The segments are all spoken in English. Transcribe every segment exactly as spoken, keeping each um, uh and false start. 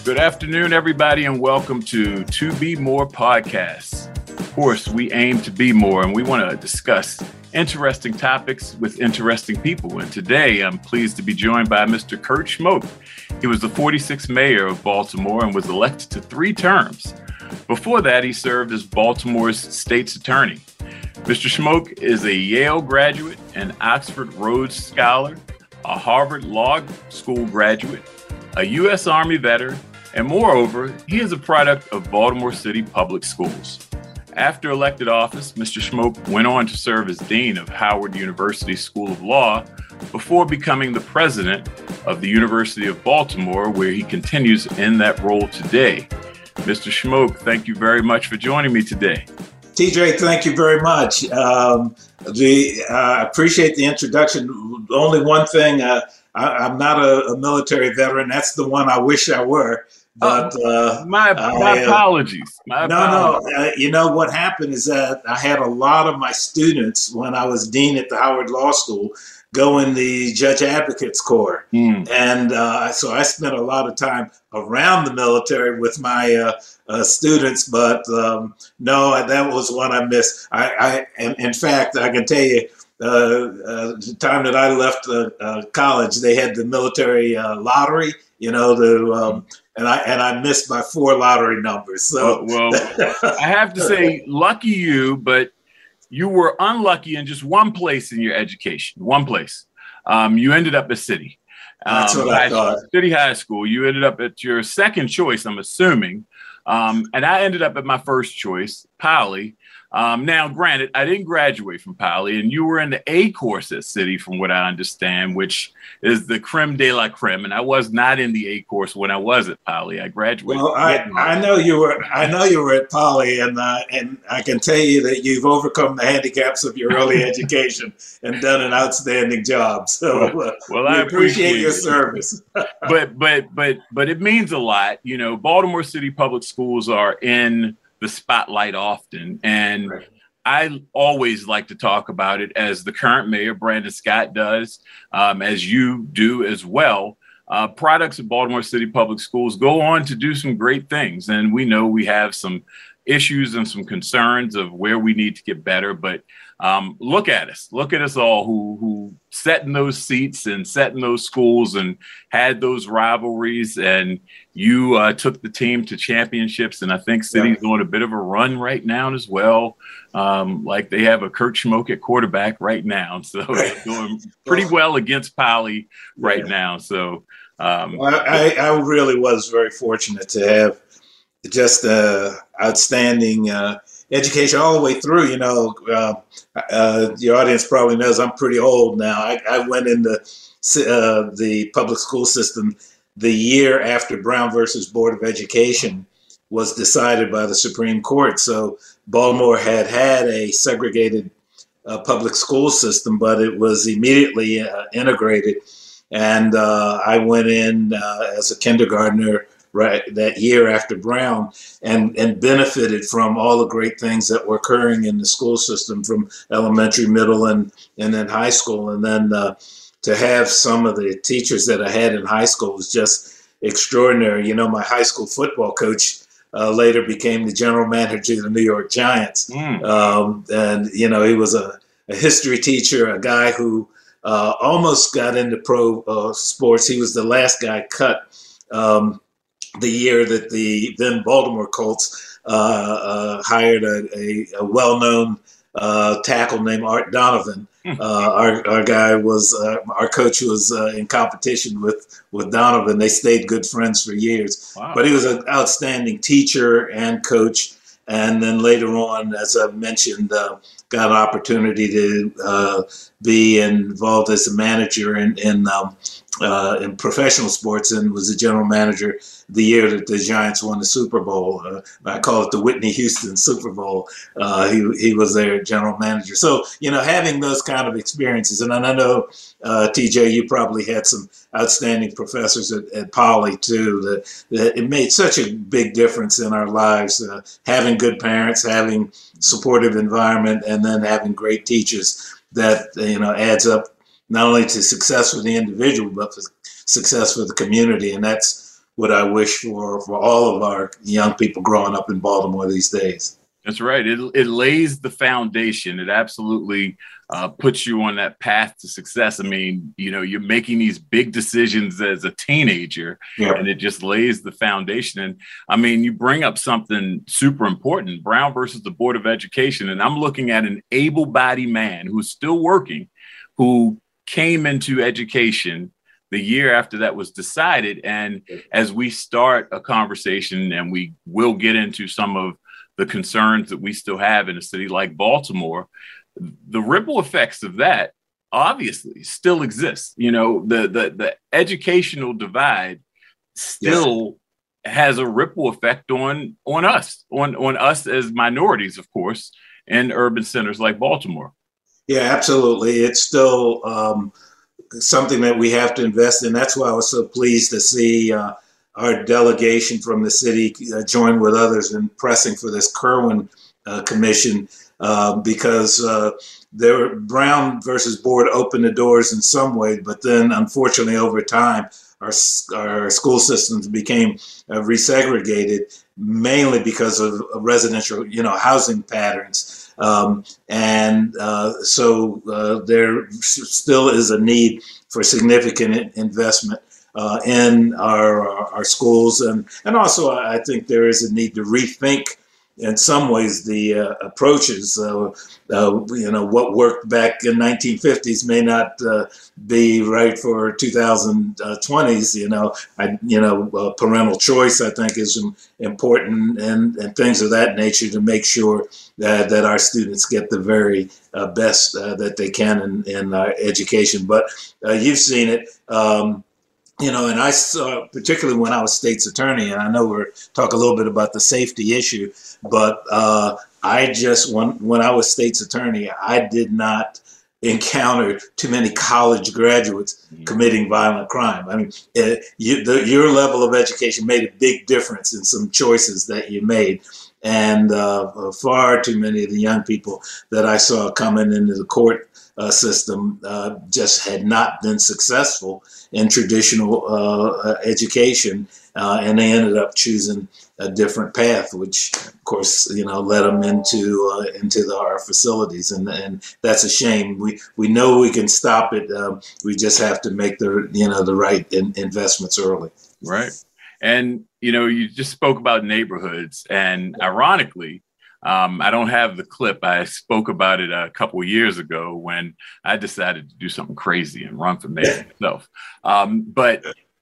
Good afternoon, everybody, and welcome to To Be More Podcasts. Of course, we aim to be more, and we want to discuss interesting topics with interesting people. And today, I'm pleased to be joined by Mister Kurt Schmoke. He was the forty-sixth mayor of Baltimore and was elected to three terms. Before that, he served as Baltimore's state's attorney. Mister Schmoke is a Yale graduate, an Oxford Rhodes Scholar, a Harvard Law School graduate, a U S Army veteran, and moreover, he is a product of Baltimore City Public Schools. After elected office, Mister Schmoke went on to serve as Dean of Howard University School of Law before becoming the president of the University of Baltimore, where he continues in that role today. Mister Schmoke, thank you very much for joining me today. T J, thank you very much. Um, the, uh, I appreciate the introduction. Only one thing, uh, I, I'm not a, a military veteran. That's the one I wish I were. But uh, my, my I, apologies. My no, apologies. no. Uh, you know what happened is that I had a lot of my students when I was dean at the Howard Law School go in the Judge Advocates Corps, mm. and uh, so I spent a lot of time around the military with my uh, uh, students. But um, no, that was one I missed. I, I and in fact, I can tell you. Uh, uh, the time that I left uh, uh, college, they had the military uh, lottery, you know, the um, and I and I missed by four lottery numbers. So, well, well I have to say, lucky you, but you were unlucky in just one place in your education. One place, um, you ended up at City. Um, That's what I thought. City High School. You ended up at your second choice, I'm assuming, um, and I ended up at my first choice, Poly. Um, now, granted, I didn't graduate from Poly, and you were in the A course at City, from what I understand, which is the creme de la creme. And I was not in the A course when I was at Poly. I graduated. Well, I, I know you were. I know you were at Poly, and uh, and I can tell you that you've overcome the handicaps of your early education and done an outstanding job. So, uh, well, well, we I appreciate, appreciate your it. service. but but but but it means a lot. You know, Baltimore City Public Schools are in the spotlight often, and right. I always like to talk about it as the current mayor, Brandon Scott, does, um, as you do as well. Uh, products of Baltimore City Public Schools go on to do some great things, and we know we have some issues and some concerns of where we need to get better, but um, look at us. Look at us all who who sat in those seats and sat in those schools and had those rivalries, and you uh, took the team to championships, and I think City's yeah. on a bit of a run right now as well. Um, like they have a Kurt Schmoke at quarterback right now, so they're doing pretty well against Poly right yeah. now. So um, well, I, I really was very fortunate to have just uh, outstanding uh, education all the way through. You know, uh, uh, your audience probably knows I'm pretty old now. I, I went into uh, the public school system the year after Brown versus Board of Education was decided by the Supreme Court. So Baltimore had had a segregated uh, public school system, but it was immediately uh, integrated. And uh, I went in uh, as a kindergartner right that year after Brown, and and benefited from all the great things that were occurring in the school system from elementary, middle, and and then high school. And then uh, to have some of the teachers that I had in high school was just extraordinary. You know, my high school football coach uh, later became the general manager of the New York Giants. Mm. Um, and, you know, he was a, a history teacher, a guy who uh, almost got into pro uh, sports. He was the last guy cut um, the year that the then Baltimore Colts uh, uh, hired a, a, a well-known uh, tackle named Art Donovan. Uh, our our guy was uh, our coach was uh, in competition with with Donovan. They stayed good friends for years. Wow. But he was an outstanding teacher and coach. And then later on, as I mentioned, uh, got an opportunity to uh, be involved as a manager in in, um, uh, in professional sports, and was the general manager the year that the Giants won the Super Bowl. Uh, I call it the Whitney Houston Super Bowl. Uh, he he was their general manager. So, you know, having those kind of experiences, and I know, uh, T J, you probably had some outstanding professors at, at Poly too, that, that it made such a big difference in our lives, uh, having good parents, having supportive environment, and then having great teachers that, you know, adds up not only to success for the individual, but for success for the community. And that's what I wish for for all of our young people growing up in Baltimore these days. That's right. It it lays the foundation. It absolutely uh, puts you on that path to success. I mean, you know, you're making these big decisions as a teenager, yeah. and it just lays the foundation. And I mean, you bring up something super important, Brown versus the Board of Education. And I'm looking at an able-bodied man who's still working, who came into education the year after that was decided. And as we start a conversation, and we will get into some of the concerns that we still have in a city like Baltimore, the ripple effects of that obviously still exist. You know, the the, the educational divide still yes. has a ripple effect on on us, on, on us as minorities, of course, in urban centers like Baltimore. Yeah, absolutely. It's still um, something that we have to invest in. That's why I was so pleased to see uh, our delegation from the city uh, join with others in pressing for this Kirwan uh, commission, uh, because uh, there, Brown versus Board opened the doors in some way, but then unfortunately over time, our, our school systems became uh, resegregated, mainly because of residential, you know, housing patterns. Um, and uh, so uh, there still is a need for significant investment Uh, in our our schools, and and also I think there is a need to rethink in some ways the uh, approaches. Uh, uh, you know, what worked back in nineteen fifties may not uh, be right for two thousand twenties. You know, I you know uh, parental choice I think is important, and and things of that nature to make sure that that our students get the very uh, best uh, that they can in in our education. But uh, you've seen it. Um, You know, and I saw, particularly when I was state's attorney, and I know we're talking a little bit about the safety issue, but uh, I just, when, when I was state's attorney, I did not encounter too many college graduates mm-hmm. committing violent crime. I mean, it, you, the, your level of education made a big difference in some choices that you made. And uh, far too many of the young people that I saw coming into the court uh, system uh, just had not been successful in traditional uh, education, uh, and they ended up choosing a different path, which, of course, you know, led them into uh, into the, our facilities, and and that's a shame. We we know we can stop it. Um, we just have to make the you know the right in, investments early. Right, and you know, you just spoke about neighborhoods, and ironically, Um, I don't have the clip. I spoke about it a couple of years ago when I decided to do something crazy and run for mayor myself. Um, but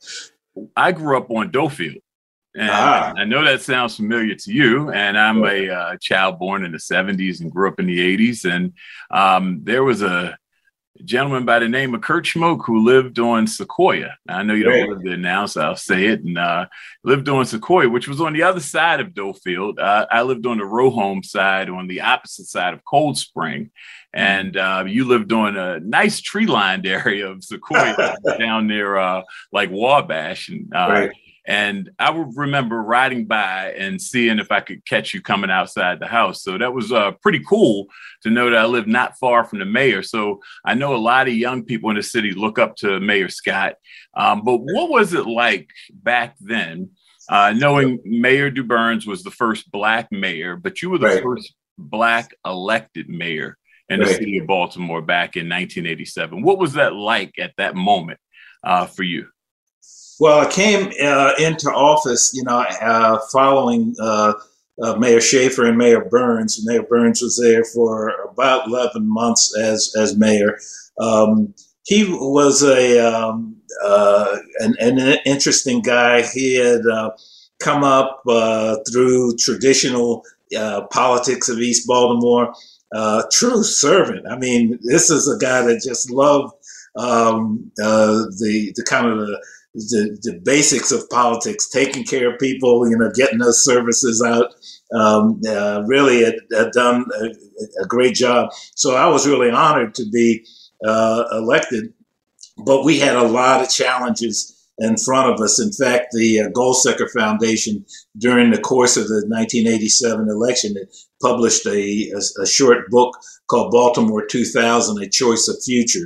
I grew up on Doefield. And ah. I know that sounds familiar to you. And I'm a uh, child born in the seventies and grew up in the eighties. And um, there was a gentleman by the name of Kurt Schmoke who lived on Sequoia. I know you don't live there now, so I'll say it. And uh, lived on Sequoia, which was on the other side of Doefield. Uh, I lived on the Rohome side, on the opposite side of Cold Spring. And uh, you lived on a nice tree-lined area of Sequoia down near uh, like Wabash. And uh, right. And I would remember riding by and seeing if I could catch you coming outside the house. So that was uh, pretty cool to know that I live not far from the mayor. So I know a lot of young people in the city look up to Mayor Scott. Um, but what was it like back then, uh, knowing Mayor DuBurns was the first Black mayor, but you were the right. first Black elected mayor in the right. city of Baltimore back in nineteen eighty-seven? What was that like at that moment uh, for you? Well, I came uh, into office, you know, uh, following uh, uh, Mayor Schaefer and Mayor Burns. Mayor Burns was there for about eleven months as as mayor. Um, he was a um, uh, an, an interesting guy. He had uh, come up uh, through traditional uh, politics of East Baltimore. Uh, true servant. I mean, this is a guy that just loved um, uh, the the kind of the The, the basics of politics, taking care of people, you know, getting those services out. Um, uh, really had, had done a, a great job. So I was really honored to be uh, elected, but we had a lot of challenges in front of us. In fact, the uh, Goldsecker Foundation, during the course of the nineteen eighty-seven election, it published a, a, a short book called Baltimore two thousand, A Choice of Futures.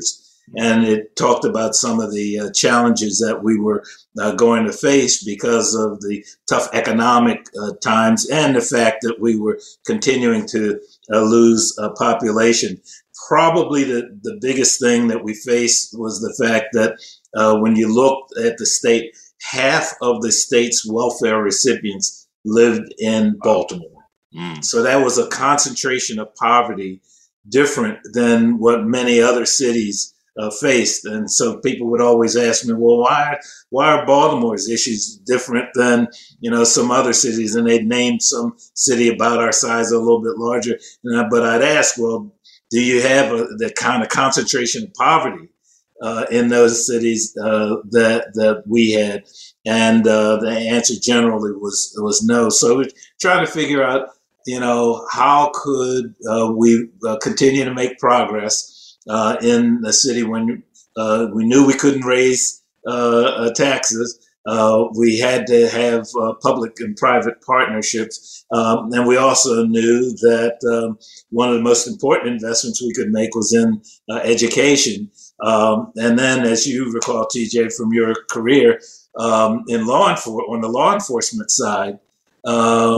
And it talked about some of the uh, challenges that we were uh, going to face because of the tough economic uh, times and the fact that we were continuing to uh, lose uh, population. Probably the, the biggest thing that we faced was the fact that uh, when you looked at the state, half of the state's welfare recipients lived in Baltimore. Mm. So that was a concentration of poverty different than what many other cities Uh, faced. And so people would always ask me, well, why why are Baltimore's issues different than, you know, some other cities? And they'd name some city about our size a little bit larger. And I, but I'd ask, well, do you have a, the kind of concentration of poverty uh, in those cities uh, that that we had? And uh, the answer generally was was no. So we're trying to figure out, you know, how could uh, we uh, continue to make progress Uh, in the city when uh, we knew we couldn't raise uh, uh, taxes. Uh, we had to have uh, public and private partnerships. Um, and we also knew that um, one of the most important investments we could make was in uh, education. Um, and then, as you recall, T J, from your career um, in law enforcement, on the law enforcement side, um,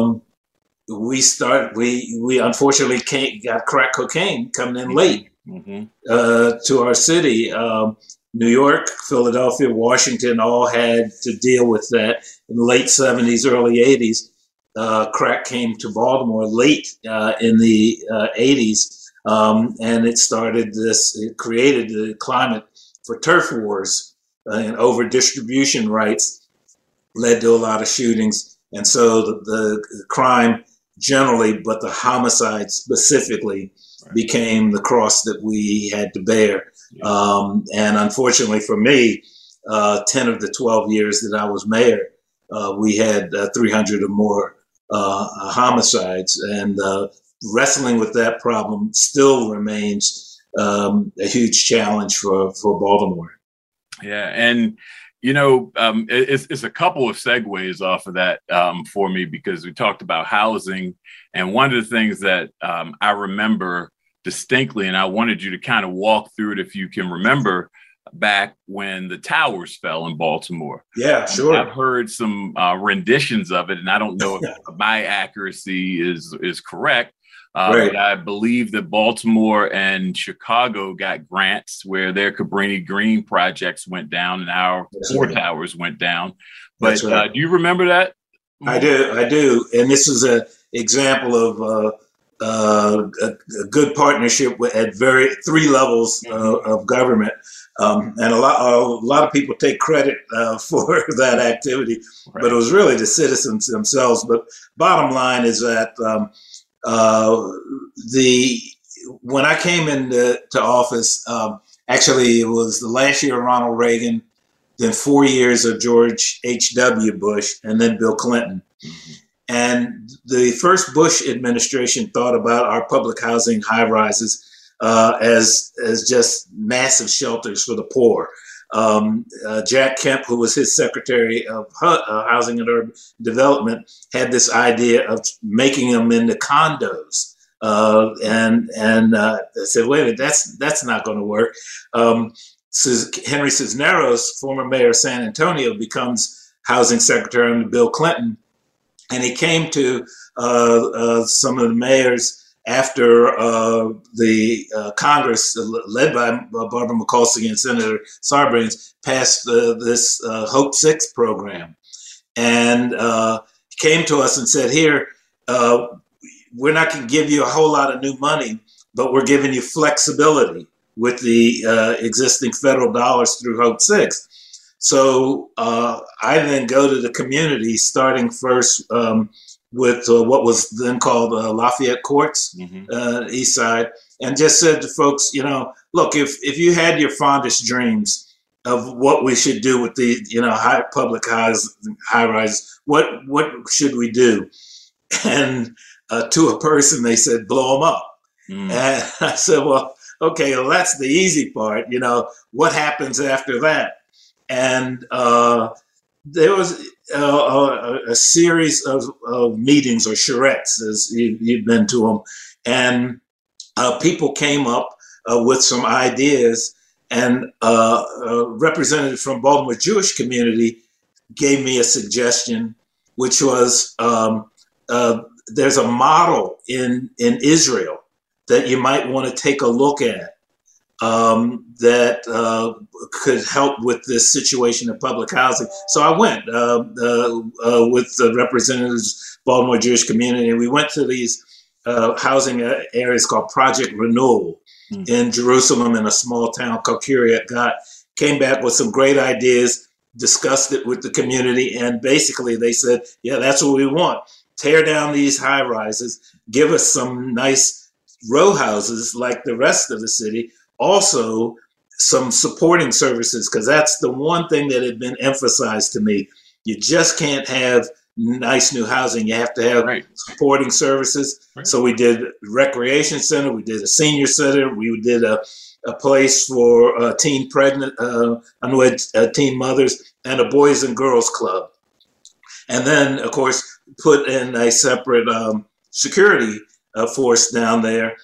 we start. We we unfortunately can't, got crack cocaine coming in late. Mm-hmm. Uh, to our city. Um, New York, Philadelphia, Washington all had to deal with that. In the late seventies, early eighties, uh, crack came to Baltimore late uh, in the uh, eighties, um, and it started this, it created the climate for turf wars uh, and over distribution rights led to a lot of shootings. And so the, the crime generally, but the homicide specifically, became the cross that we had to bear. Yeah. Um, and unfortunately for me, uh, ten of the twelve years that I was mayor, uh, we had uh, three hundred or more uh, homicides. And uh, wrestling with that problem still remains um, a huge challenge for, for Baltimore. Yeah. And, you know, um, it's, it's a couple of segues off of that um, for me, because we talked about housing. And one of the things that um, I remember distinctly, and I wanted you to kind of walk through it if you can remember, back when the towers fell in Baltimore. Yeah, sure. I've heard some uh, renditions of it, and I don't know if my accuracy is is correct, uh, right. but I believe that Baltimore and Chicago got grants where their Cabrini Green projects went down and our That's four right. towers went down. But right. uh, do you remember that? I do, I do. And this is an example of uh, Uh, a, a good partnership with, at very three levels uh, of government, um, and a lot a lot of people take credit uh, for that activity, right. but it was really the citizens themselves. But bottom line is that um, uh, the when I came into to office, um, actually it was the last year of Ronald Reagan, then four years of George H W Bush, and then Bill Clinton. Mm-hmm. And the first Bush administration thought about our public housing high rises uh, as as just massive shelters for the poor. Um, uh, Jack Kemp, who was his Secretary of H- uh, Housing and Urban Development, had this idea of making them into condos. Uh, and and uh, I said, wait a minute, that's that's not going to work. Um, Henry Cisneros, former mayor of San Antonio, becomes housing secretary under Bill Clinton. And he came to uh, uh, some of the mayors after uh, the uh, Congress, uh, led by Barbara Mikulski and Senator Sarbanes, passed uh, this uh, Hope Six program. And uh, he came to us and said, here, uh, we're not going to give you a whole lot of new money, but we're giving you flexibility with the uh, existing federal dollars through Hope Six. So uh, I then go to the community, starting first um, with uh, what was then called uh, Lafayette Courts, mm-hmm. uh, East Side, and just said to folks, you know, look, if if you had your fondest dreams of what we should do with the, you know, high public highs, high rise, what what should we do? And uh, to a person, they said, blow them up. Mm. And I said, well, okay, well, that's the easy part. You know, what happens after that? And uh, there was uh, a, a series of, of meetings, or charrettes, as you, you've been to them, and uh, people came up uh, with some ideas. And uh, a representative from Baltimore Jewish community gave me a suggestion, which was um, uh, there's a model in, in Israel that you might want to take a look at um, that uh, could help with this situation of public housing. So I went uh, uh, uh, with the representatives, Baltimore Jewish community, and we went to these uh, housing areas called Project Renewal mm. in Jerusalem in a small town called Kiryat Gat. Came back with some great ideas, discussed it with the community, and basically they said, yeah, that's what we want. Tear down these high rises, give us some nice row houses like the rest of the city. Also, some supporting services, because that's the one thing that had been emphasized to me. You just can't have nice new housing. You have to have right. supporting services. Right. So we did a recreation center, we did a senior center, we did a, a place for uh, teen pregnant, uh, unwed uh, teen mothers, and a boys and girls club. And then, of course, put in a separate um, security uh, force down there.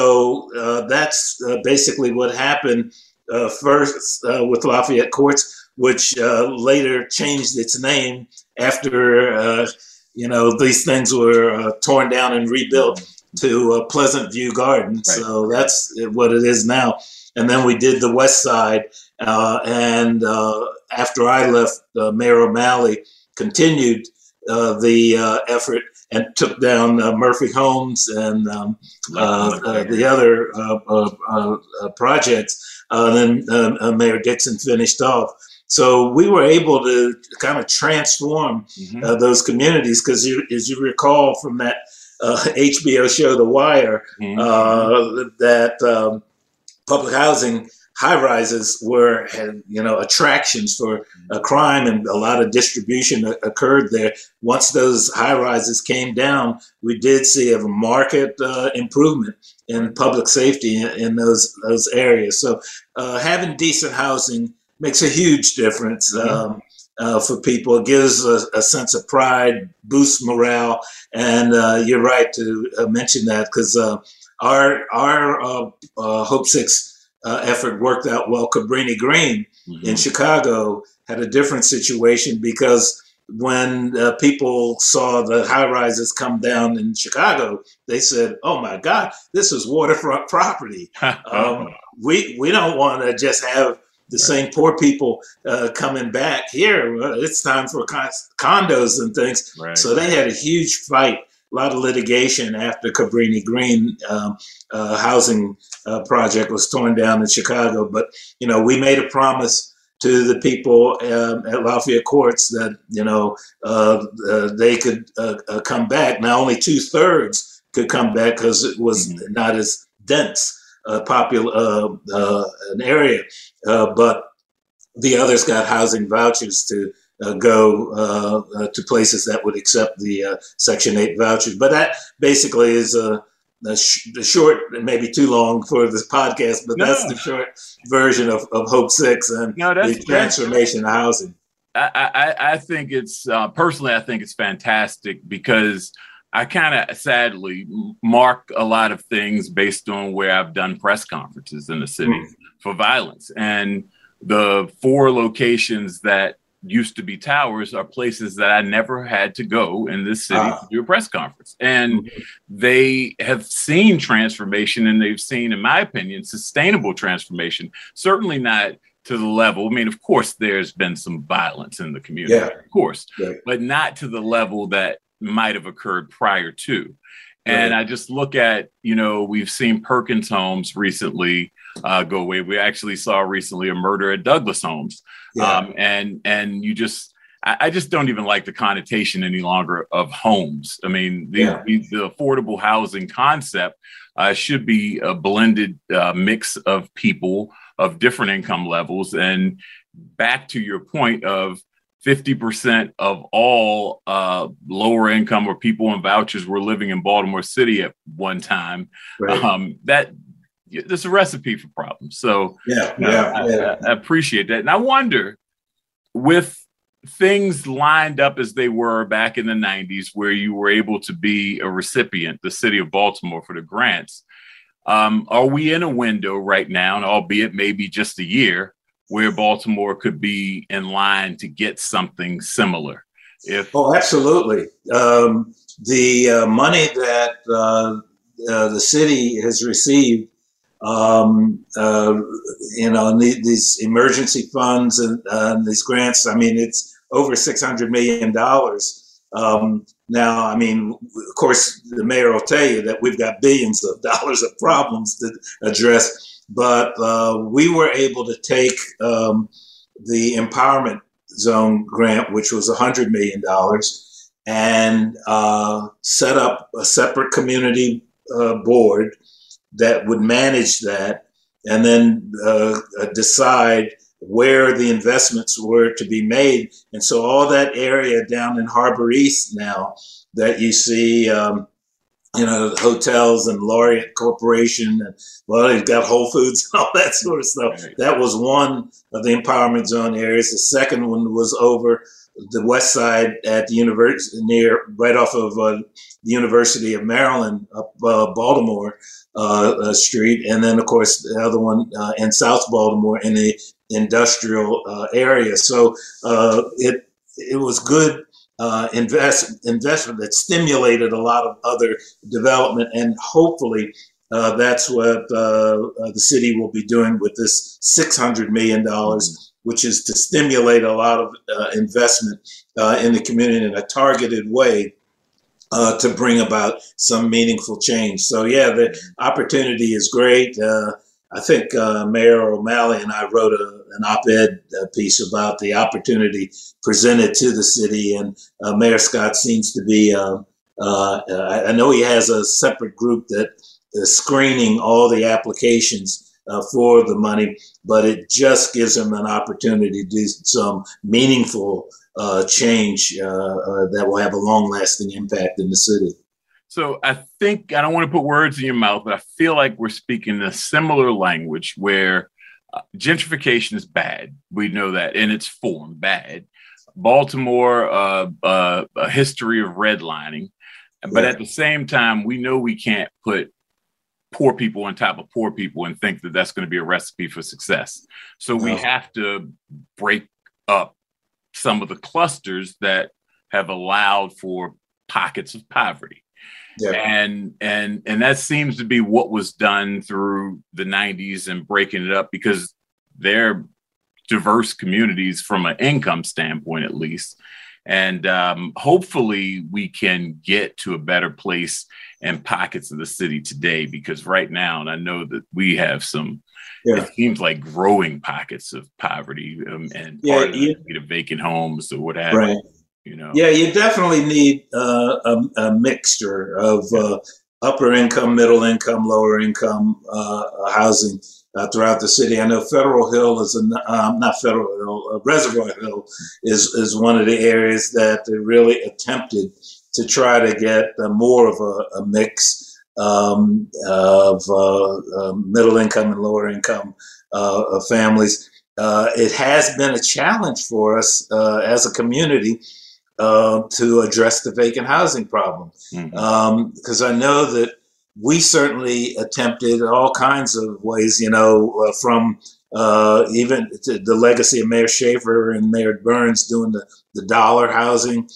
So uh, that's uh, basically what happened uh, first uh, with Lafayette Courts, which uh, later changed its name after, uh, you know, these things were uh, torn down and rebuilt to uh, Pleasant View Gardens. Right. So that's what it is now. And then we did the West Side. Uh, and uh, after I left, uh, Mayor O'Malley continued uh, the uh, effort and took down uh, Murphy Homes and um, uh, uh, the other uh, uh, uh, projects. Uh, then uh, Mayor Dixon finished off. So we were able to kind of transform mm-hmm. uh, those communities because, as you recall from that uh, H B O show, The Wire, mm-hmm. uh, that um, public housing high-rises were, had, you know, attractions for uh, crime, and a lot of distribution uh, occurred there. Once those high-rises came down, we did see a market uh, improvement in public safety in, in those those areas. So uh, having decent housing makes a huge difference um, uh, for people. It gives a, a sense of pride, boosts morale, and uh, you're right to uh, mention that because uh, our our uh, uh, Hope Six Uh, effort worked out well. Cabrini Green mm-hmm. in Chicago had a different situation because when uh, people saw the high rises come down in Chicago, they said, "Oh my God, this is waterfront property. um, we we don't want to just have the right. same poor people uh, coming back here. It's time for con- condos and things." Right. So they had a huge fight. A lot of litigation after Cabrini Green um, uh, housing uh, project was torn down in Chicago. But, you know, we made a promise to the people um, at Lafayette Courts that, you know, uh, uh, they could uh, uh, come back. Now, only two thirds could come back because it was mm-hmm. not as dense, uh, popular uh, uh, an area. Uh, but the others got housing vouchers to Uh, go uh, uh, to places that would accept the uh, Section eight vouchers. But that basically is a, a, sh- a short, maybe too long for this podcast, but no. that's the short version of, of Hope Six and no, that's, the transformation of housing. I, I, I think it's, uh, personally, I think it's fantastic because I kind of sadly mark a lot of things based on where I've done press conferences in the city mm. for violence. And the four locations that used to be towers are places that I never had to go in this city uh, to do a press conference. And mm-hmm. they have seen transformation, and they've seen, in my opinion, sustainable transformation, certainly not to the level. I mean, of course, there's been some violence in the community, yeah. of course, right. but not to the level that might have occurred prior to. And right. I just look at, you know, we've seen Perkins Homes recently uh, go away. We actually saw recently a murder at Douglas Homes. Yeah. Um, and and you just, I, I just don't even like the connotation any longer of homes. I mean, the, yeah. the, the affordable housing concept uh, should be a blended uh, mix of people of different income levels. And back to your point of fifty percent of all uh, lower income or people on vouchers were living in Baltimore City at one time. Right. Um, that there's a recipe for problems. So yeah, you know, yeah, I, yeah. I, I appreciate that. And I wonder, with things lined up as they were back in the nineties, where you were able to be a recipient, the city of Baltimore, for the grants, Um, are we in a window right now, and albeit maybe just a year, where Baltimore could be in line to get something similar? If Oh, absolutely. Um, the uh, money that uh, uh, the city has received, um, uh, you know, and the, these emergency funds and uh, these grants, I mean, it's over six hundred million dollars. Um, now, I mean, of course, the mayor will tell you that we've got billions of dollars of problems to address, but uh, we were able to take um, the empowerment zone grant, which was one hundred million dollars, and uh, set up a separate community uh, board that would manage that, and then uh, decide where the investments were to be made. And so all that area down in Harbor East now that you see, um, you know, hotels and Laureate Corporation, and well, they've got Whole Foods and all that sort of stuff. Right. That was one of the empowerment zone areas. The second one was over the west side at the university, near right off of uh, the University of Maryland, up uh, Baltimore uh, uh, Street, and then of course the other one uh, in South Baltimore in the industrial uh, area. So uh, it it was good. Uh, invest, investment that stimulated a lot of other development, and hopefully uh, that's what uh, uh, the city will be doing with this six hundred million dollars, mm-hmm. which is to stimulate a lot of uh, investment uh, in the community in a targeted way uh, to bring about some meaningful change. So yeah, the opportunity is great. Uh, I think uh, Mayor O'Malley and I wrote a, an op-ed piece about the opportunity presented to the city, and uh, Mayor Scott seems to be, uh, uh, I know he has a separate group that is screening all the applications uh, for the money, but it just gives him an opportunity to do some meaningful uh, change uh, uh, that will have a long-lasting impact in the city. So I think, I don't want to put words in your mouth, but I feel like we're speaking a similar language where uh, gentrification is bad. We know that in its form, bad. Baltimore, uh, uh, a history of redlining. But yeah. At the same time, we know we can't put poor people on top of poor people and think that that's going to be a recipe for success. So we no. have to break up some of the clusters that have allowed for pockets of poverty. Yeah. And and and that seems to be what was done through the nineties and breaking it up, because they're diverse communities from an income standpoint, at least. And um, hopefully we can get to a better place in pockets of the city today, because right now, and I know that we have some, yeah. it seems like growing pockets of poverty um, and yeah, part of you, the vacant homes or what have right. you. You know. Yeah, you definitely need uh, a, a mixture of uh, upper income, middle income, lower income uh, housing uh, throughout the city. I know Federal Hill is a, um, not Federal Hill, uh, Reservoir Hill is is one of the areas that they really attempted to try to get uh, more of a, a mix um, of uh, uh, middle income and lower income uh, families. Uh, it has been a challenge for us uh, as a community Uh, to address the vacant housing problem. Mm-hmm. Um, because I know that we certainly attempted all kinds of ways, you know, uh, from uh, even to the legacy of Mayor Schaefer and Mayor Burns doing the, the dollar housing,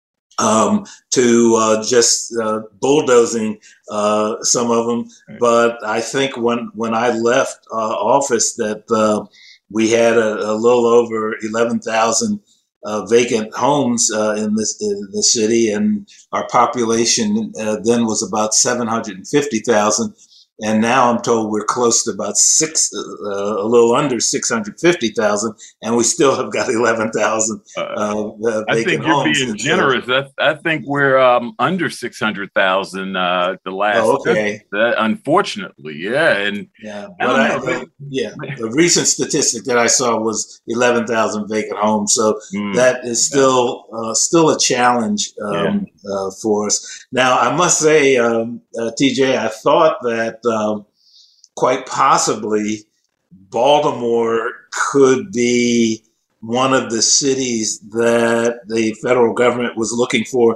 um, to uh, just uh, bulldozing uh, some of them. Right. But I think when, when I left uh, office that uh, we had a, a little over eleven thousand Uh, vacant homes uh, in this in the city, and our population uh, then was about seven hundred fifty thousand, and now I'm told we're close to about six, uh, a little under six hundred fifty thousand, and we still have got eleven thousand uh, uh, vacant I think you're homes. being generous. I, I think we're um, under six hundred thousand uh, the last. Oh, okay. That, unfortunately, yeah, and yeah, but I, I, yeah, the recent statistic that I saw was eleven thousand vacant homes. So mm, that is still uh, still a challenge um, yeah. uh, for us. Now, I must say, um, uh, T J, I thought that um, quite possibly Baltimore could be one of the cities that the federal government was looking for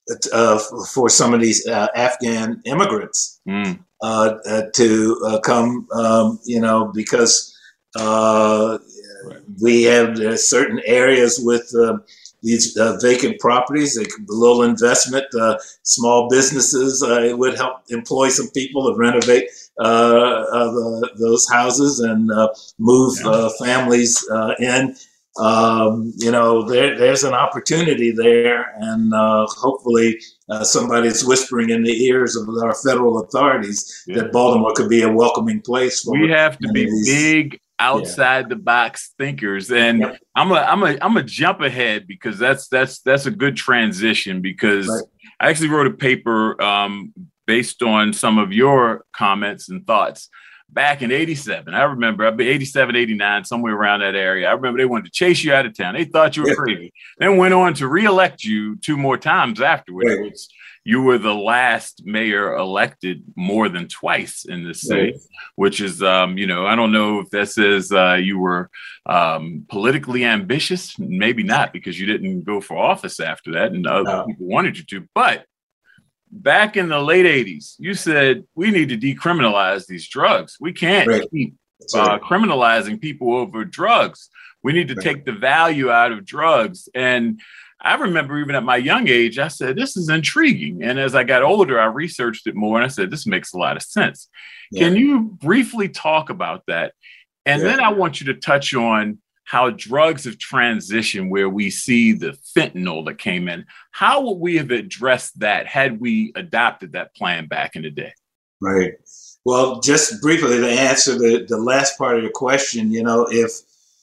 uh, for some of these uh, Afghan immigrants mm. uh, uh, to uh, come, um, you know, because uh, right. we have uh, certain areas with uh, these uh, vacant properties, a little investment, uh, small businesses. Uh, it would help employ some people to renovate uh, uh, the, those houses and uh, move yeah. uh, families uh, in. Um, you know, there, there's an opportunity there, and uh, hopefully uh, somebody's whispering in the ears of our federal authorities yeah. that Baltimore could be a welcoming place for. We have to be these, big, outside yeah. the box thinkers, and yep. I'm a, I'm a, I'm a jump ahead because that's that's that's a good transition because right. I actually wrote a paper um, based on some of your comments and thoughts. Back in eighty-seven, I remember, I'd be eighty-seven, eighty-nine, somewhere around that area. I remember they wanted to chase you out of town. They thought you were yeah. crazy. Then went on to reelect you two more times afterwards. Right. You were the last mayor elected more than twice in the city, right. which is, um, you know, I don't know if that says uh, you were um, politically ambitious. Maybe not, because you didn't go for office after that and other no. people wanted you to. But back in the late eighties, you said we need to decriminalize these drugs. We can't right. keep uh, right. criminalizing people over drugs. We need to right. take the value out of drugs. And I remember even at my young age, I said, this is intriguing. And as I got older, I researched it more and I said, this makes a lot of sense. Yeah. Can you briefly talk about that? And yeah. then I want you to touch on how drugs have transitioned, where we see the fentanyl that came in. How would we have addressed that had we adopted that plan back in the day? Right. Well, just briefly to answer the, the last part of your question, you know, if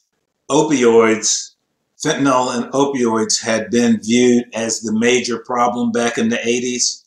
opioids, fentanyl and opioids had been viewed as the major problem back in the eighties,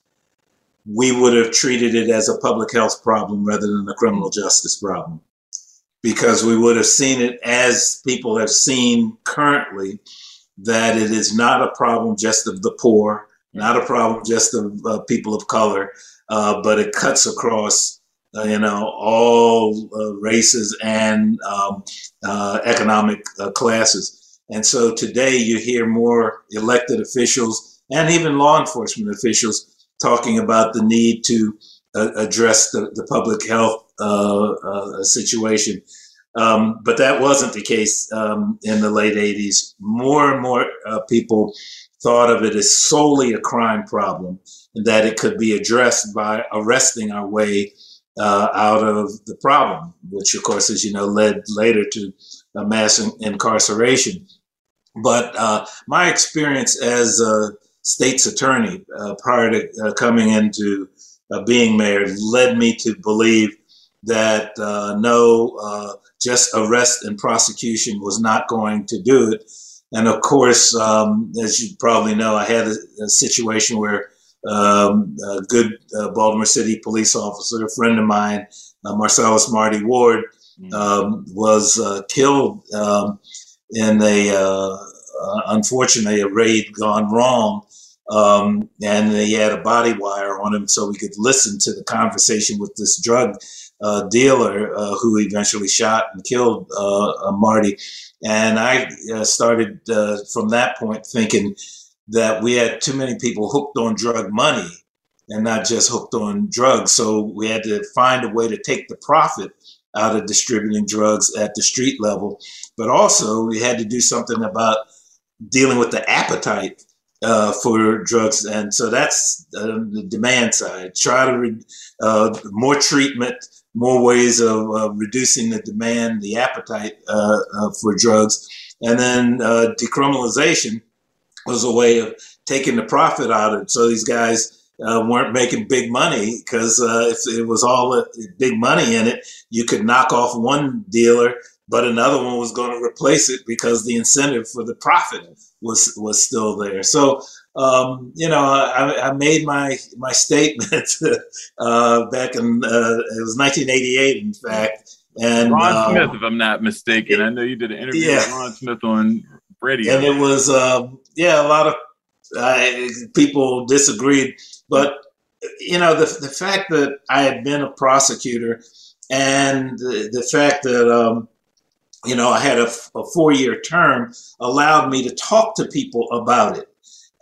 we would have treated it as a public health problem rather than a criminal justice problem. Because we would have seen it as people have seen currently, that it is not a problem just of the poor, not a problem just of uh, people of color, uh, but it cuts across, uh, you know, all uh, races and um, uh, economic uh, classes. And so today you hear more elected officials and even law enforcement officials talking about the need to uh, address the, the public health Uh, uh, situation. Um, but that wasn't the case um, in the late eighties. More and more uh, people thought of it as solely a crime problem, and that it could be addressed by arresting our way uh, out of the problem, which, of course, as you know, led later to uh, mass in- incarceration. But uh, my experience as a state's attorney uh, prior to uh, coming into uh, being mayor led me to believe that uh, no, uh, just arrest and prosecution was not going to do it. And of course, um, as you probably know, I had a, a situation where um, a good uh, Baltimore City police officer, a friend of mine, uh, Marcellus Marty Ward, um, was uh, killed um, in a, uh, uh, unfortunately, a raid gone wrong. Um, and he had a body wire on him so we could listen to the conversation with this drug uh, dealer uh, who eventually shot and killed uh, uh, Marty. And I uh, started uh, from that point thinking that we had too many people hooked on drug money and not just hooked on drugs. So we had to find a way to take the profit out of distributing drugs at the street level. But also we had to do something about dealing with the appetite Uh, for drugs. And so that's uh, the demand side. Try to re- uh, more treatment, more ways of uh, reducing the demand, the appetite uh, uh, for drugs. And then uh, decriminalization was a way of taking the profit out of it. So these guys uh, weren't making big money, because uh, if it was all uh, big money in it, you could knock off one dealer, but another one was going to replace it because the incentive for the profit was was still there. So, um, you know, I, I made my my statement uh, back in, uh, it was nineteen eighty-eight, in fact. And Ron um, Smith, if I'm not mistaken. I know you did an interview yeah. with Ron Smith on radio. And it was, um, yeah, a lot of uh, people disagreed. But, you know, the, the fact that I had been a prosecutor, and the, the fact that, um, you know, I had a, a four-year term allowed me to talk to people about it.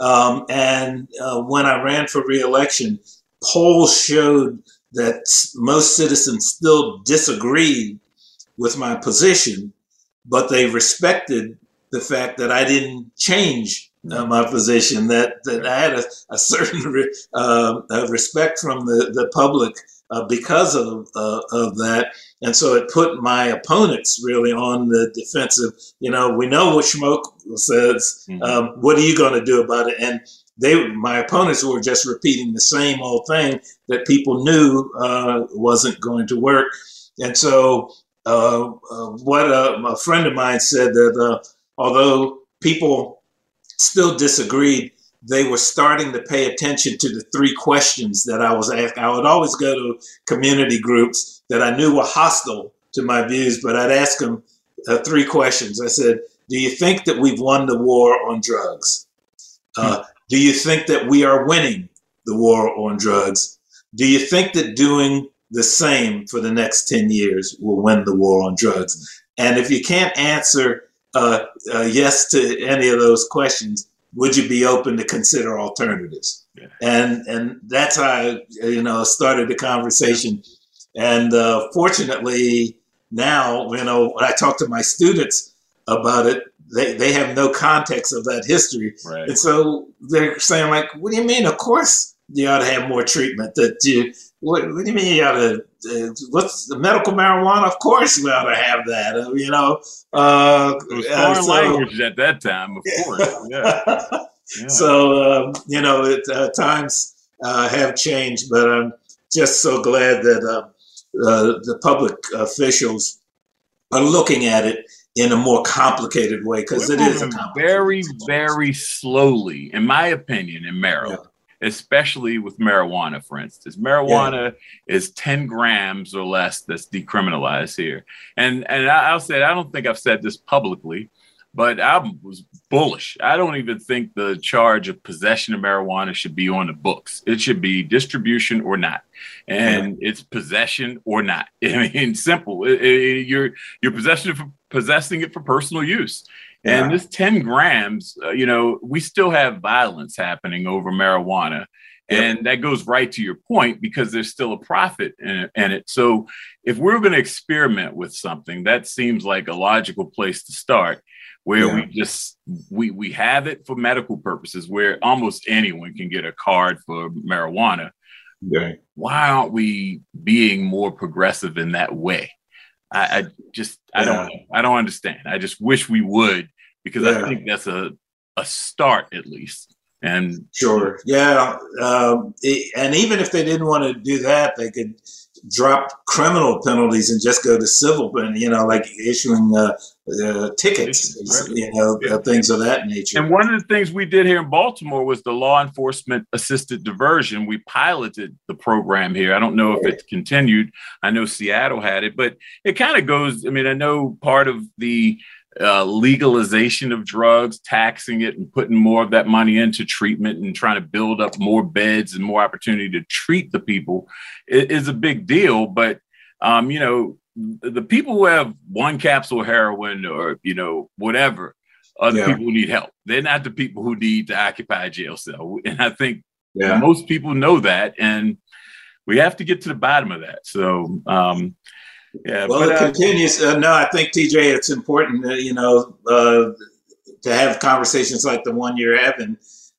Um, and uh, when I ran for reelection, polls showed that most citizens still disagreed with my position, but they respected the fact that I didn't change uh, my position, that, that I had a, a certain re, uh, respect from the, the public uh, because of, uh, of that. And so it put my opponents really on the defensive. You know, we know what Schmoke says. Mm-hmm. Um, what are you going to do about it? And they, my opponents were just repeating the same old thing that people knew uh, wasn't going to work. And so uh, uh, what a, a friend of mine said that uh, although people still disagreed, they were starting to pay attention to the three questions that I was asking. I would always go to community groups that I knew were hostile to my views, but I'd ask them uh, three questions. I said, do you think that we've won the war on drugs? Uh, do you think that we are winning the war on drugs? Do you think that doing the same for the next ten years will win the war on drugs? And if you can't answer uh, uh, yes to any of those questions, would you be open to consider alternatives? Yeah. And and that's how I, you know, started the conversation. And uh, fortunately now, you know, when I talk to my students about it, they, they have no context of that history. Right. And so they're saying like, what do you mean? Of course you ought to have more treatment. That you, what, what do you mean you ought to, uh, what's the medical marijuana? Of course we ought to have that, uh, you know. Uh, it was foreign uh, so, language at that time, of course. Yeah. Yeah. So, um, you know, it, uh, times uh, have changed, but I'm just so glad that uh, uh, the public officials are looking at it in a more complicated way, because it is a very, very slowly, in my opinion, in Maryland. Yeah. Especially with marijuana, for instance. Marijuana yeah. is ten grams or less that's decriminalized here. And and I'll say, I don't think I've said this publicly, but I was bullish. I don't even think the charge of possession of marijuana should be on the books. It should be distribution or not. And yeah. it's possession or not. I mean, simple. It, it, you're, you're possessing it for, possessing it for personal use. Yeah. And this ten grams, uh, you know, we still have violence happening over marijuana. Yep. And that goes right to your point, because there's still a profit in it, in it. So if we're going to experiment with something, that seems like a logical place to start, where yeah. we just we we have it for medical purposes, where almost anyone can get a card for marijuana. Yeah. Why aren't we being more progressive in that way? I, I just, I yeah. don't, I don't understand. I just wish we would, because yeah. I think that's a, a start at least. And sure. Yeah. Um, it, and even if they didn't want to do that, they could drop criminal penalties and just go to civil, and, you know, like issuing uh, uh, tickets, right. you know, yeah. uh, things of that nature. And one of the things we did here in Baltimore was the law enforcement assisted diversion. We piloted the program here. I don't know if it's continued. I know Seattle had it, but it kind of goes, I mean, I know part of the uh, legalization of drugs, taxing it and putting more of that money into treatment and trying to build up more beds and more opportunity to treat the people is a big deal. But, um, you know, the people who have one capsule of heroin or, you know, whatever, other yeah. people who need help. They're not the people who need to occupy a jail cell. And I think yeah. most people know that, and we have to get to the bottom of that. So, um, yeah. Well, but, it uh, continues. Uh, no, I think, T J, it's important, uh, you know, uh, to have conversations like the one you're having.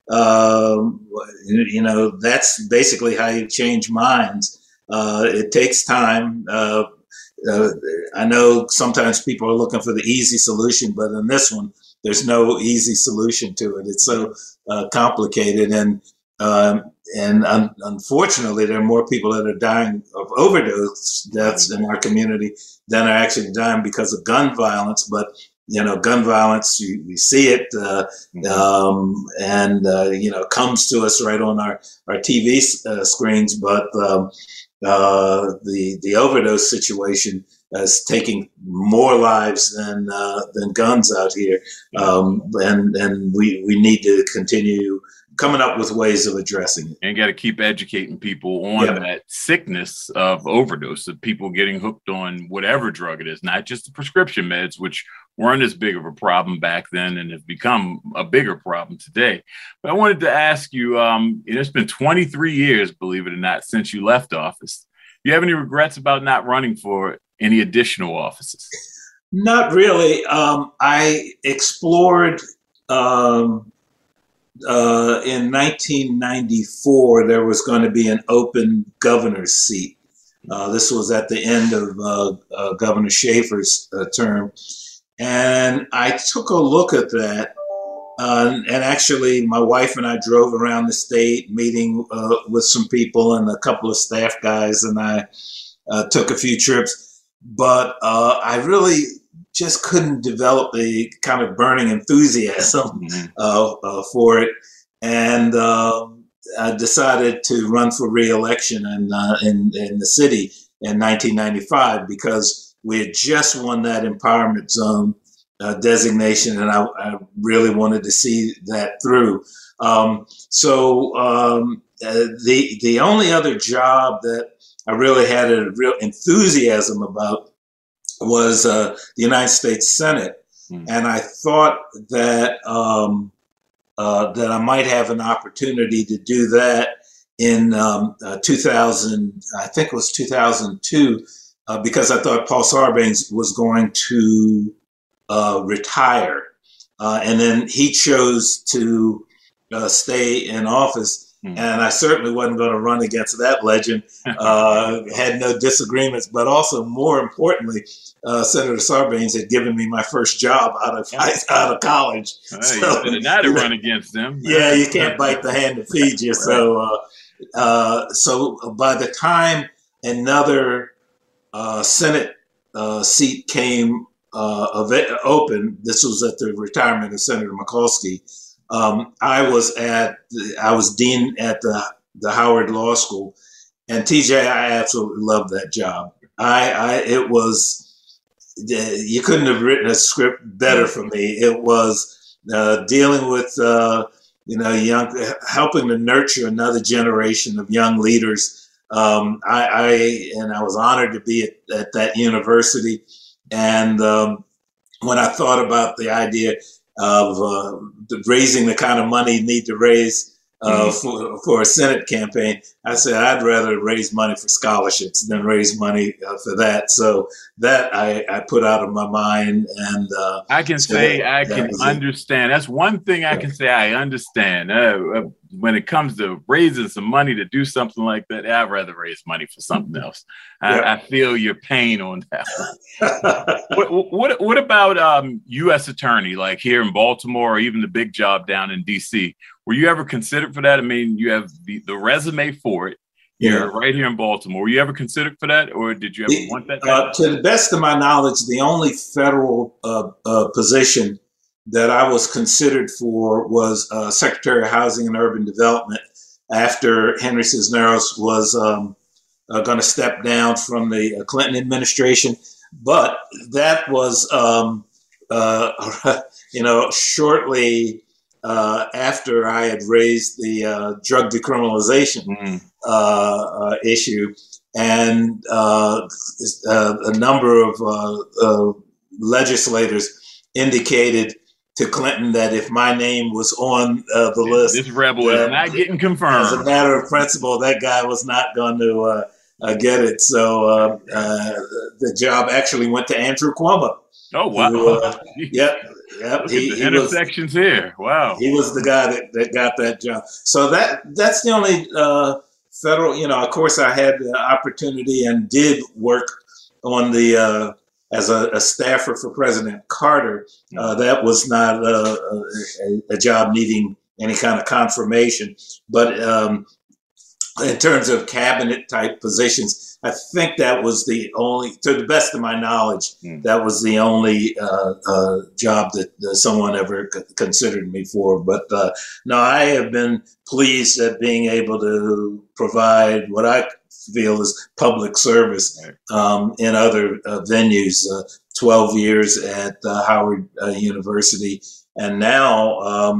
Um, you know, that's basically how you change minds. Uh, it takes time. Uh, uh, I know sometimes people are looking for the easy solution, but in this one, there's no easy solution to it. It's so uh, complicated. And um, and un- unfortunately, there are more people that are dying of overdose deaths in our community than are actually dying because of gun violence. But, you know, gun violence, you, you see it uh, um, and, uh, you know, comes to us right on our, our T V uh, screens. But um, uh, the the overdose situation is taking more lives than uh, than guns out here. Um, and and we, we need to continue coming up with ways of addressing it. And got to keep educating people on yep. that sickness of overdose, of people getting hooked on whatever drug it is, not just the prescription meds, which weren't as big of a problem back then and have become a bigger problem today. But I wanted to ask you, um, it's been twenty-three years, believe it or not, since you left office. Do you have any regrets about not running for any additional offices? Not really. Um, I explored um, uh, in nineteen ninety-four, there was going to be an open governor's seat. Uh, this was at the end of uh, uh, Governor Schaefer's uh, term. And I took a look at that. Uh, and actually, my wife and I drove around the state meeting uh, with some people and a couple of staff guys, and I uh, took a few trips. But uh, I really just couldn't develop the kind of burning enthusiasm mm-hmm. uh, uh, for it. And uh, I decided to run for re-election in, uh, in, in the city in nineteen ninety-five because we had just won that empowerment zone uh, designation, and I, I really wanted to see that through. Um, so um, uh, the the only other job that I really had a real enthusiasm about was uh, the United States Senate, mm. and I thought that um, uh, that I might have an opportunity to do that in um, uh, two thousand. I think it was two thousand two. Uh, because I thought Paul Sarbanes was going to uh, retire. Uh, and then he chose to uh, stay in office. Hmm. And I certainly wasn't going to run against that legend. Uh, had no disagreements. But also, more importantly, uh, Senator Sarbanes had given me my first job out of high, out of college. Hey, so, you better not to run against them. Yeah, you can't bite the hand that feeds you. Right. So, uh, uh, so by the time another Uh, Senate uh, seat came uh, open. This was at the retirement of Senator Mikulski. Um, I was at the, I was dean at the the Howard Law School, and T J, I absolutely loved that job. I, I it was you couldn't have written a script better for me. It was uh, dealing with uh, you know young, helping to nurture another generation of young leaders. Um, I, I and I was honored to be at, at that university. And um, when I thought about the idea of uh, raising the kind of money you need to raise uh, mm-hmm. for, for a Senate campaign, I said I'd rather raise money for scholarships than raise money uh, for that. So that I, I put out of my mind. And uh, I can so say that, I that can understand. It. That's one thing I can say I understand. Uh, when it comes to raising some money to do something like that, I'd rather raise money for something else. I, yeah. I feel your pain on that one. what, what, what about um, U S attorney, like here in Baltimore, or even the big job down in D C? Were you ever considered for that? I mean, you have the, the resume for it. You're yeah. right here in Baltimore. Were you ever considered for that, or did you ever the, want that? Uh, to the best of my knowledge, the only federal uh, uh, position that I was considered for was uh, Secretary of Housing and Urban Development after Henry Cisneros was um, uh, going to step down from the Clinton administration. But that was, um, uh, you know, shortly uh, after I had raised the uh, drug decriminalization mm. uh, uh, issue. And uh, uh, a number of uh, uh, legislators indicated to Clinton that if my name was on uh, the list, this rebel is not getting confirmed. As a matter of principle, that guy was not going to uh, uh, get it. So uh, uh, the job actually went to Andrew Cuomo. Oh wow! Who, uh, yep, yep. Look he, at the he intersections was, here. Wow. He was the guy that, that got that job. So that that's the only uh, federal. You know, of course, I had the opportunity and did work on the. Uh, As a, a staffer for President Carter, uh, that was not uh, a, a job needing any kind of confirmation. But um, in terms of cabinet type positions, I think that was the only, to the best of my knowledge, mm. that was the only uh, uh, job that uh, someone ever c- considered me for. But uh, no, I have been pleased at being able to provide what I feel is public service um, in other uh, venues, uh, twelve years at uh, Howard uh, University. And now um,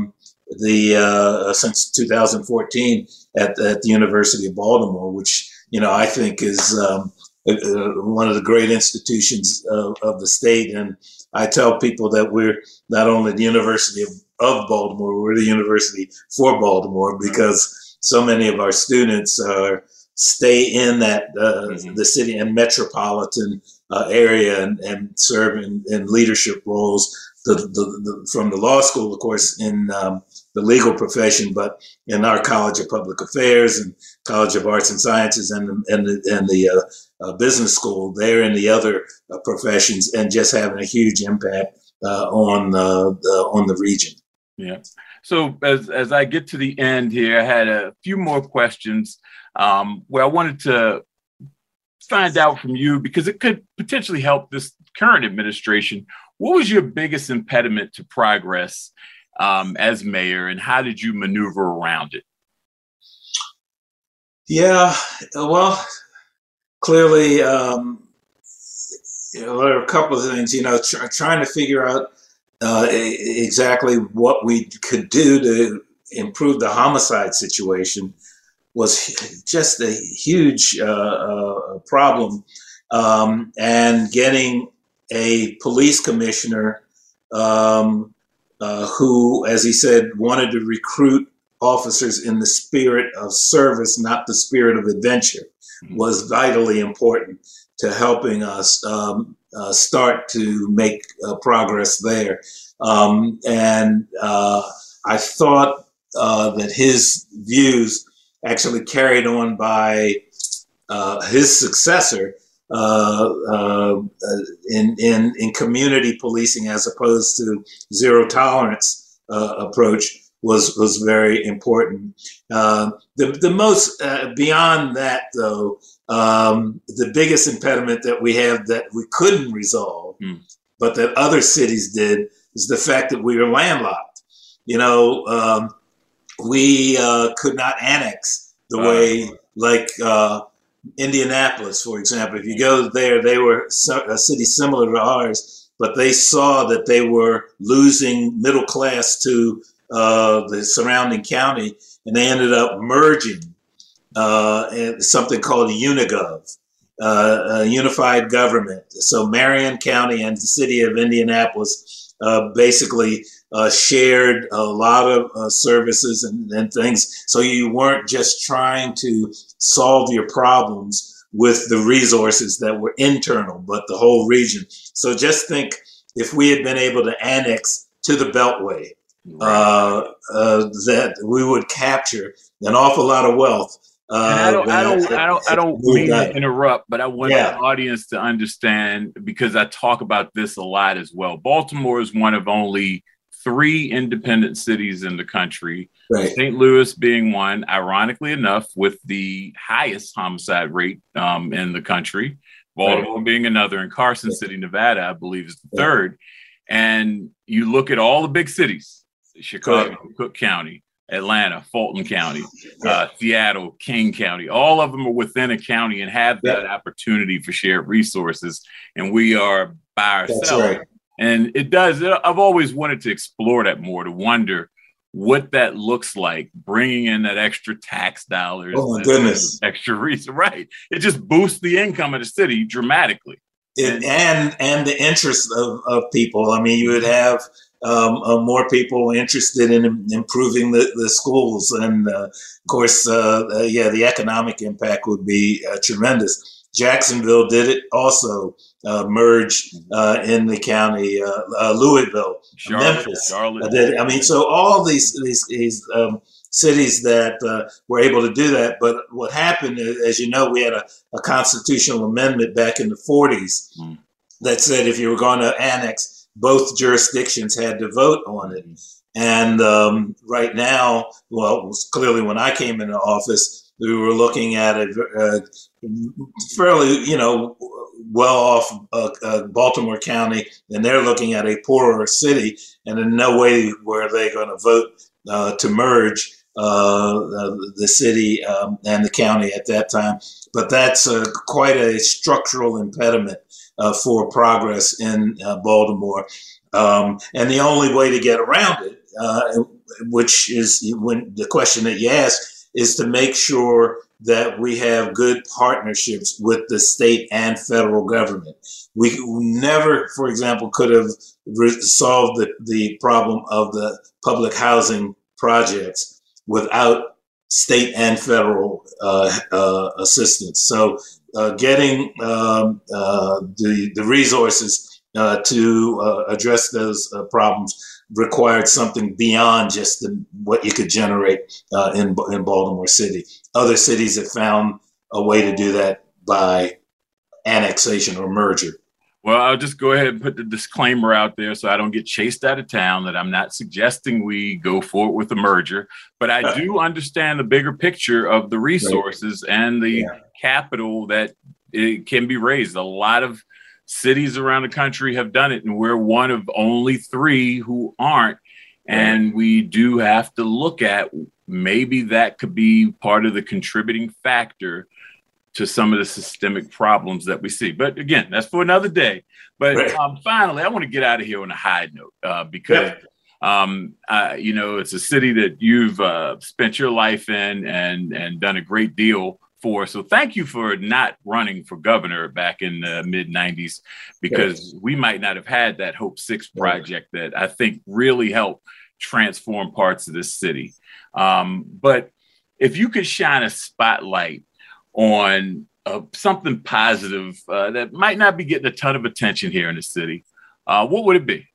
the uh, since two thousand fourteen at, at the University of Baltimore, which, you know, I think is um, uh, one of the great institutions of, of the state. And I tell people that we're not only the University of, of Baltimore, we're the University for Baltimore, because so many of our students are stay in that uh, mm-hmm. the city and metropolitan uh, area and, and serve in, in leadership roles. The, the, the, from the law school, of course, in um, the legal profession, but in our College of Public Affairs and College of Arts and Sciences and the, and the, and the uh, uh, business school, they're in the other uh, professions and just having a huge impact uh, on uh, the, on the region. Yeah. So as as I get to the end here, I had a few more questions um, where I wanted to find out from you, because it could potentially help this current administration. What was your biggest impediment to progress um, as mayor, and how did you maneuver around it? Yeah, well, clearly, um, you know, there are a couple of things, you know, tr- trying to figure out uh, exactly what we could do to improve the homicide situation was just a huge uh, uh, problem. Um, and getting a police commissioner um, uh, who, as he said, wanted to recruit officers in the spirit of service, not the spirit of adventure, mm-hmm. was vitally important to helping us um, uh, start to make uh, progress there. Um, and uh, I thought uh, that his views actually carried on by uh, his successor, Uh, uh, in, in, in community policing as opposed to zero tolerance uh, approach was, was very important. Uh, the, the most, uh, beyond that though, um, the biggest impediment that we have that we couldn't resolve, mm. but that other cities did, is the fact that we were landlocked. You know, um, we uh, could not annex the uh, way like, uh, Indianapolis, for example, if you go there, they were a city similar to ours, but they saw that they were losing middle class to uh, the surrounding county, and they ended up merging uh, in something called a Unigov, uh, a unified government. So Marion County and the city of Indianapolis uh, basically uh, shared a lot of uh, services and, and things. So you weren't just trying to solve your problems with the resources that were internal, but the whole region. So just think if we had been able to annex to the Beltway, uh, uh, that we would capture an awful lot of wealth. Uh, I don't, I don't, I don't, I don't mean to interrupt, but I want yeah. the audience to understand, because I talk about this a lot as well. Baltimore is one of only three independent cities in the country, right. Saint Louis being one, ironically enough, with the highest homicide rate um, in the country, Baltimore right. being another, and Carson yeah. City, Nevada, I believe, is the yeah. third. And you look at all the big cities, Chicago, right. Cook County, Atlanta, Fulton County, yeah. uh, Seattle, King County, all of them are within a county and have yeah. that opportunity for shared resources. And we are by ourselves. That's right. And it does. I've always wanted to explore that more, to wonder what that looks like, bringing in that extra tax dollars. Oh, my goodness. Extra reason, right? It just boosts the income of the city dramatically. It, and, and and the interest of, of people. I mean, you would have um, uh, more people interested in improving the, the schools. And, uh, of course, uh, uh, yeah, the economic impact would be uh, tremendous. Jacksonville did it also, uh, merge uh, in the county. Uh, uh, Louisville, Charlotte, Memphis. Charlotte. Uh, did, I mean, so all these these, these um, cities that uh, were able to do that. But what happened, as you know, we had a, a constitutional amendment back in the forties mm. that said if you were going to annex, both jurisdictions had to vote on it. And um, right now, well, it was clearly when I came into office, we were looking at a, a fairly, you know, well-off uh, uh, Baltimore County, and they're looking at a poorer city, and in no way were they going to vote uh, to merge uh, the city um, and the county at that time. But that's uh, quite a structural impediment uh, for progress in uh, Baltimore. Um, and the only way to get around it uh, which is when the question that you asked, is to make sure that we have good partnerships with the state and federal government. We never, for example, could have re- solved the, the problem of the public housing projects without state and federal uh, uh, assistance. So uh, getting um, uh, the, the resources uh, to uh, address those uh, problems required something beyond just the, what you could generate uh, in, in Baltimore City. Other cities have found a way to do that by annexation or merger. Well, I'll just go ahead and put the disclaimer out there so I don't get chased out of town that I'm not suggesting we go forward with a merger, but I do understand the bigger picture of the resources right. and the yeah. capital that it can be raised. A lot of cities around the country have done it, and we're one of only three who aren't. And right. we do have to look at maybe that could be part of the contributing factor to some of the systemic problems that we see. But again, that's for another day. But right. um, finally, I want to get out of here on a high note uh, because, yeah. um, uh, you know, it's a city that you've uh, spent your life in and, and done a great deal for. So thank you for not running for governor back in the mid nineties, because yeah. we might not have had that Hope Six project yeah. that I think really helped transform parts of this city. Um, but if you could shine a spotlight on uh, something positive uh, that might not be getting a ton of attention here in the city, uh, what would it be?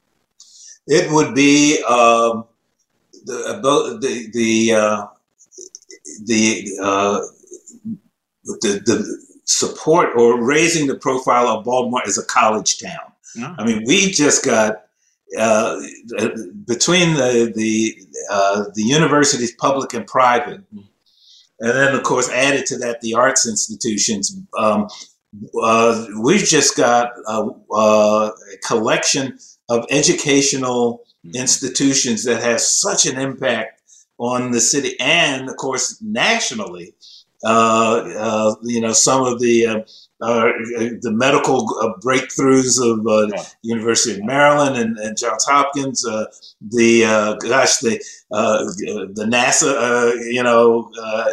It would be um, the the the uh, the, uh, the the support or raising the profile of Baltimore as a college town. No. I mean, we just got uh, between the the uh, the universities, public and private. And then, of course, added to that, the arts institutions. Um, uh, we've just got a, a collection of educational institutions that has such an impact on the city and, of course, nationally. Uh, uh, you know, some of the uh, uh, the medical uh, breakthroughs of uh, yeah. University of Maryland and, and Johns Hopkins. Uh, the uh, gosh, the uh, the NASA, uh, you know, uh,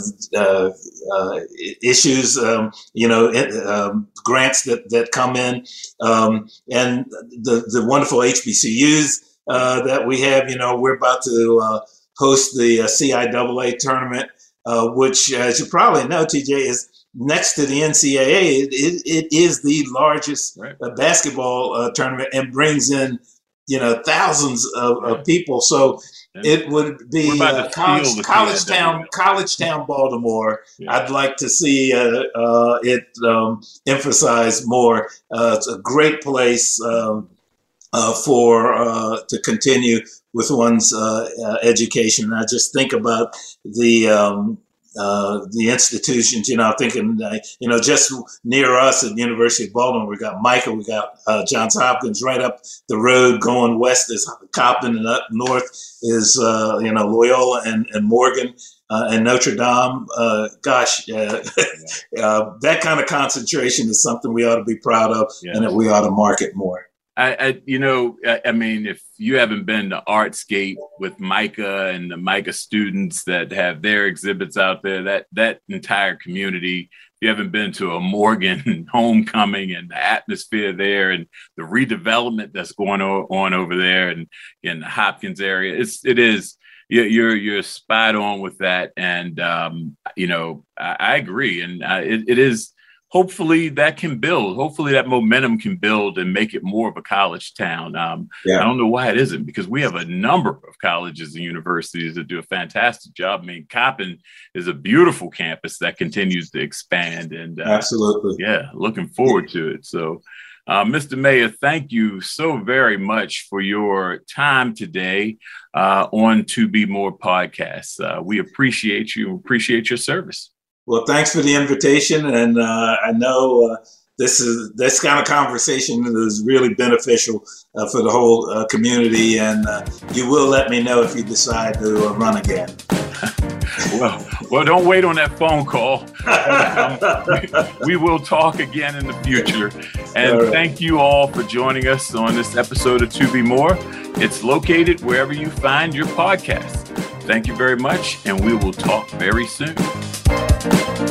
uh, uh, issues, um, you know, um, grants that that come in, um, and the the wonderful H B C Us uh, that we have. You know, we're about to uh, host the uh, C I A A tournament. Uh, which, as you probably know, T J, is next to the N C double A. It, it, it is the largest right. uh, basketball uh, tournament and brings in, you know, thousands of, right. of people. So yeah. it would be uh, college, college town, college town, Baltimore. Yeah. I'd like to see uh, uh, it um, emphasized more. Uh, it's a great place um, uh, for uh, to continue with one's uh, uh, education. And I just think about the um, uh, the institutions, you know, thinking, uh, you know, just near us at the University of Baltimore, we got Micah, we got uh, Johns Hopkins. Right up the road going west is Coppin, and up north is, uh, you know, Loyola and, and Morgan uh, and Notre Dame. Uh, gosh, uh, uh, that kind of concentration is something we ought to be proud of yeah. and that we ought to market more. I, I, you know, I, I mean, if you haven't been to Artscape with Micah and the Micah students that have their exhibits out there, that that entire community, if you haven't been to a Morgan homecoming and the atmosphere there and the redevelopment that's going on over there and in the Hopkins area, it's it is you're you're spot on with that, and um, you know, I, I agree, and uh, it, it is. Hopefully that can build. Hopefully that momentum can build and make it more of a college town. Um, yeah. I don't know why it isn't, because we have a number of colleges and universities that do a fantastic job. I mean, Coppin is a beautiful campus that continues to expand. And uh, absolutely, yeah, looking forward to it. So, uh, Mister Mayor, thank you so very much for your time today uh, on To Be More podcast. Uh, we appreciate you. Appreciate your service. Well, thanks for the invitation. And uh, I know uh, this is this kind of conversation is really beneficial uh, for the whole uh, community, and uh, you will let me know if you decide to uh, run again. Well, well, don't wait on that phone call. Um, we, we will talk again in the future. And right. Thank you all for joining us on this episode of To Be More. It's located wherever you find your podcast. Thank you very much, and we will talk very soon.